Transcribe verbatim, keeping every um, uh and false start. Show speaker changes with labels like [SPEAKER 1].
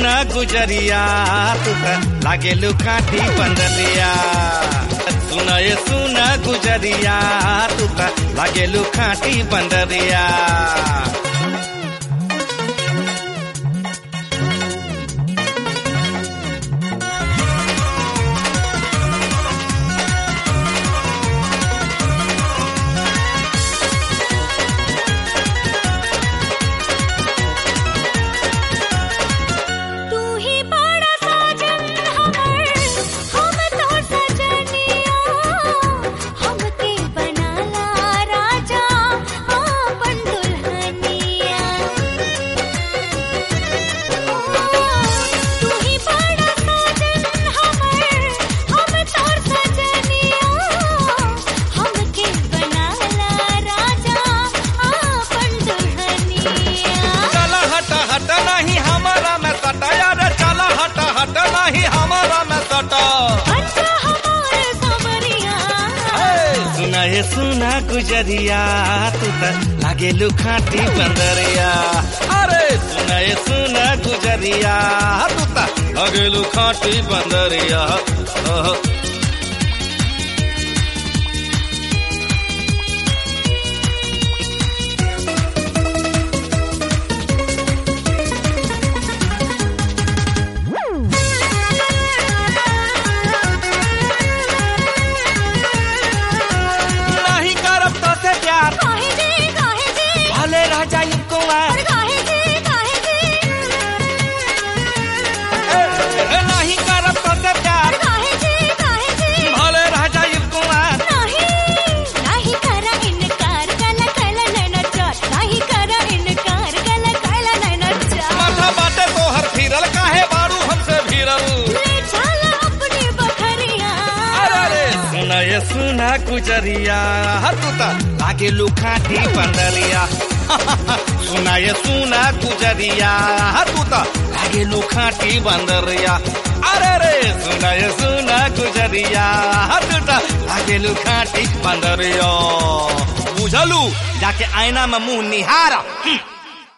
[SPEAKER 1] सुना गुजरिया तू त लागेलु खाटी बंदरिया सुना ये सुना गुजरिया तू त लागेलु खाटी बंदरिया सुना ये सुना गुजरिया तू त लागेलु खाटी बंदरिया अरे सुना ये सुना गुजरिया तू त लागेलु खाटी बंदरिया ये सुना गुजरिया तू त लागेलु खाटी बंदरिया सुना ये सुना गुजरिया तू त लागेलु खाटी बंदरिया अरे रे सुना ये सुना गुजरिया तू त लागेलु खाटी बंदरिया बुझलू जाके आईना में मुंह निहारा।